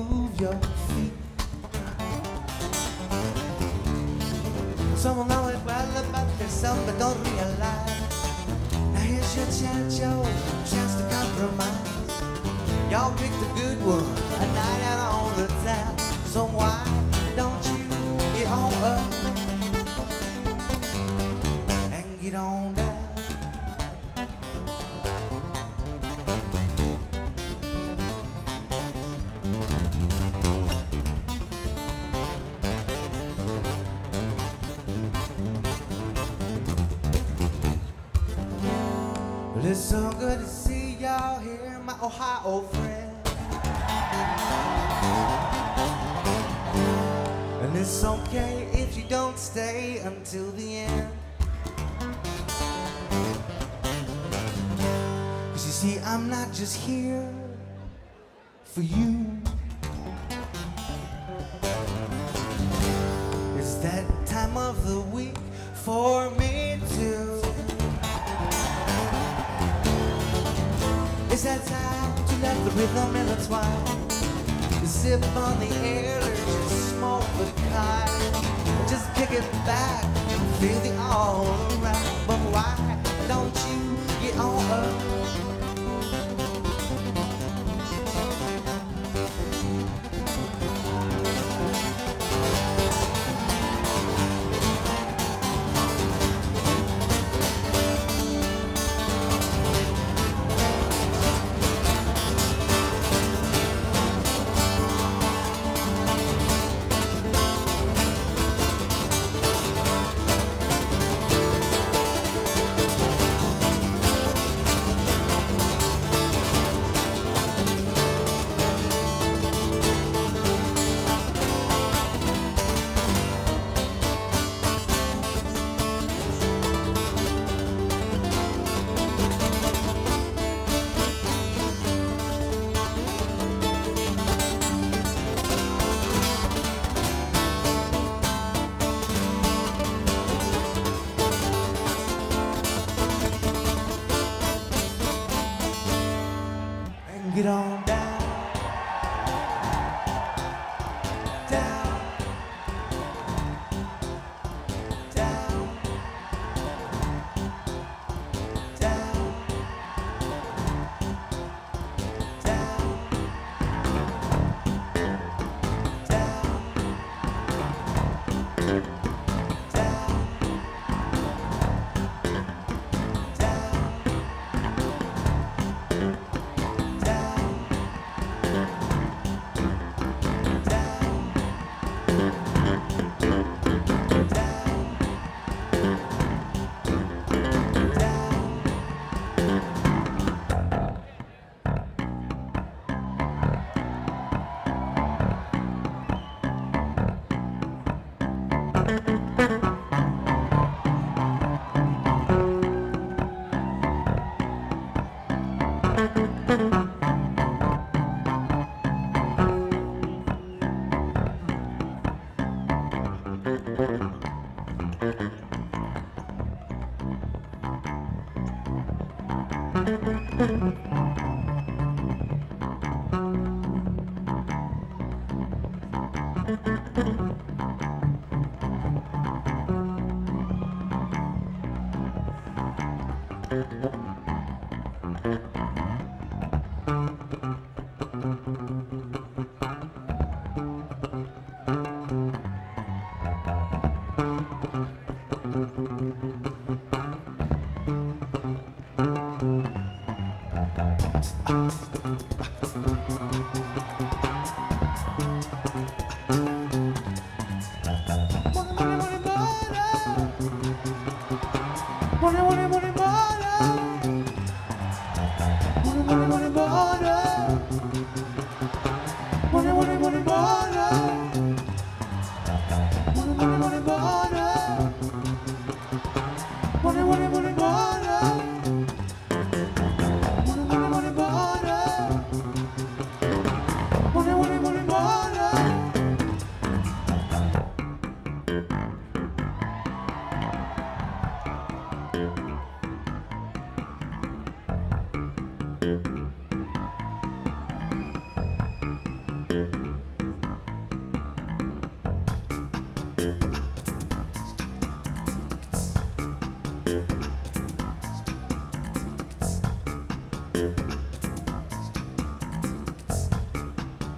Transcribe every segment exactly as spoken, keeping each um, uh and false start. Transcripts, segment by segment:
move your feet. Some will know it well about yourself, but don't realize. Now here's your chance, your chance to compromise. Y'all pick the good one, a night out on the town. So why don't you get on up and get on down? Well, it's so good to see y'all here, my Ohio friend. And it's okay if you don't stay until the end. Cause you see, I'm not just here for you. It's that time of the week for me too. It's that time to let the rhythm intertwine. You sip on the air or just smoke the kite. Just kick it back and feel the all around. But why don't you get on up? Get on down, down, down, down, down,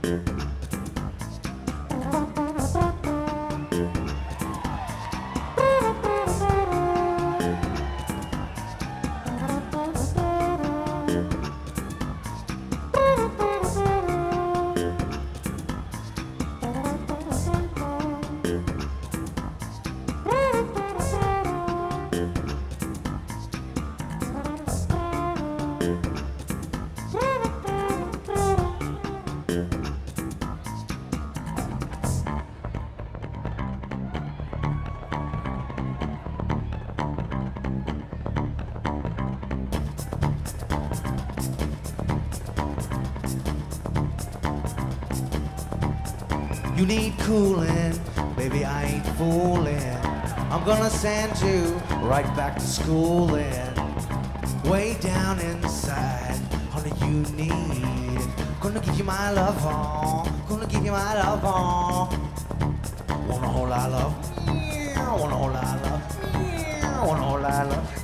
You need cooling, baby, I ain't fooling. I'm gonna send you right back to schooling. Way down inside, honey, you need. Gonna give you my love on, gonna give you my love on. Want a whole lot of love, yeah, want a whole lot of love, yeah, want a whole lot of love.